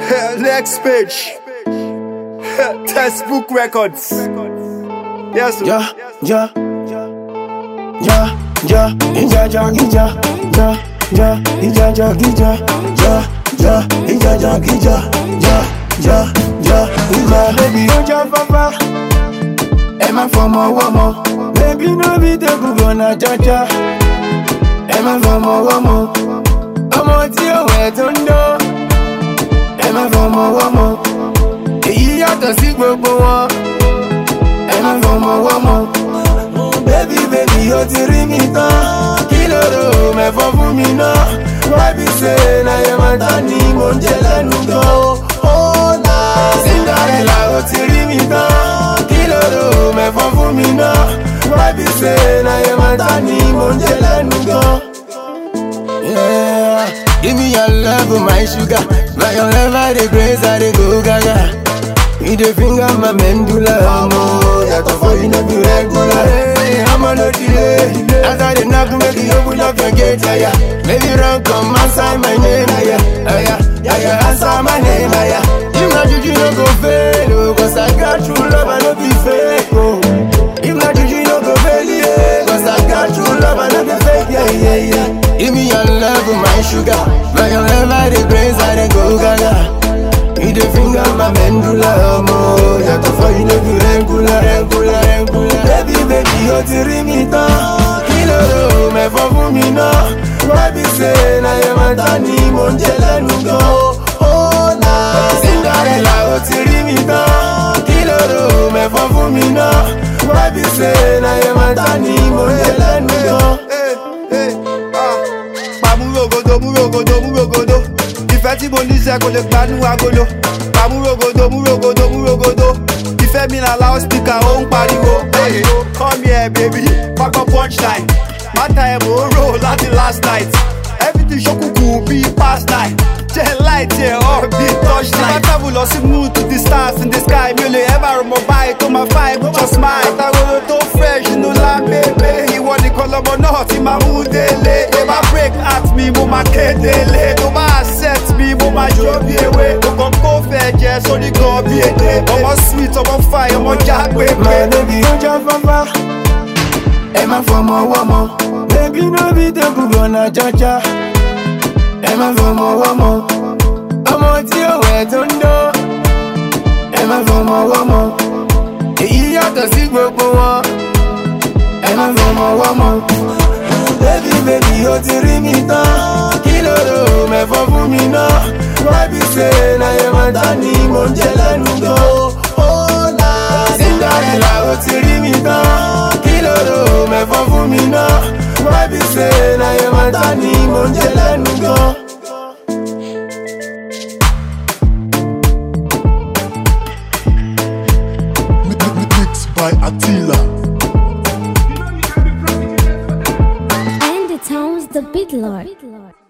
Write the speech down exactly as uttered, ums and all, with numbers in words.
Next page. Textbook Records. Yes, sir. Yeah, yeah, yeah, yeah, yeah, yeah, yeah, yeah, yeah, yeah, yeah, yeah, yeah, yeah, yeah, yeah, yeah, yeah, yeah, yeah, baby, oh ja papa, Emma for more, one more, baby no be the good one, ja ja, Emma for more, one more, I'm on your way to know, Emma for more, one more, èyí yàtọ̀ sí gbogbo wọn, Emma for more, one more. Baby, baby, o ti rí mi tán. Kí ló rò mẹ́fọ́ fún mi náà? Why be say na yẹn máa ta ni mò ń jẹ lẹ́nu gan o? Ó nà Cinderella o ti rí mi tán. Kí ló rò mẹ́fọ́ fún mi náà? Why be say na yẹn máa ta ni mò ń jẹ lẹ́nu gan? Yeah, give me your love, my sugar. By your love, I dey grace, I dey go gaga. You dey finger my medulla, amor. That for you no be regular. Hey, I'm on the delay. As I dey knock, make you open up your gate, yeah, yeah. Maybe run, come answer my name, yeah, yeah, yeah, yeah, yeah. Answer my name, yeah, yeah. If not juju, no go fail, oh, 'cause I got true love, I no be fake, oh. If not juju, no go fail, yeah, 'cause I got true love, I no be fake, yeah, yeah, yeah. Give me your love, my sugar. By your love, I dey grace, I dey go gaga. You dey finger my medulla, amor. That for you no be regular, regular, regular. Baby, baby, o ti rí mi tán. Kí ló rò mẹ́fọ́ fún mi náà? Why be say na yẹn máa ta ni mò ń jẹ lẹ́nu gan o? Ó nà Cinderella o ti rí mi tán. Kí ló rò mẹ́fọ́ fún mi náà? Why be say na yẹn máa ta ni mò ń jẹ lẹ́nu gan? Pàmúrògòdò, múrògòdò, múrògòdò. Ìfẹ́ tí mo ní sẹ́ kò lè gbanú agolo. Pàmúrògòdò, múrògòdò, múrògòdò. Ìfẹ́ mi na loudspeaker ó ń pariwo. Hey, come here baby, pápá punchline. Mátà ẹ̀ mò ń rò láti last night. Everything ṣókùnkùn bí past night. Jẹ́ light ẹ̀ ọ́ bí touchline. Bá travel lọ sí moon to the stars in the sky. Mi ò lè ever rò mọ́ báyìí tó máa fine with your smile. Àtàwòrán tó fresh inú lámbébé. Ìwọ nìkan lọmọ náà ti máa mú délé. Tó bá break at mi, mo máa kédele. Tó bá accept mi, mo máa jó bí ewé. Mo kàn kó fẹ́ jẹ sórí gan bí èdè. Ọmọ sweet, ọmọ fine, ọmọ já pépé. My baby, ó já fáfá. Ẹ má fọmọ wọ́mọ. Baby no be the good one, ja ja. Ẹ má fọmọ wọ́mọ. Ọmọ tí ó wẹ̀ tó ń dán. Ẹ má fọmọ wọ́mọ. Èyí yàtọ̀ sí gbogbo wọn. Ẹ má fọmọ wọ́mọ. Baby, baby, o ti rí mi tán. Kí ló rò mẹ́fọ́ fún mi náà? Why be say na yẹn máa ta ni mò ń jẹ lẹ́nu gan o? Ó nà Cinderella o ti rí mi tán. Kí ló rò mẹ́fọ́ fún mi náà? Why be say na yẹn máa ta ni mò ń jẹ lẹ́nu gan? Mixed by Attila. And it sounds the beat lord.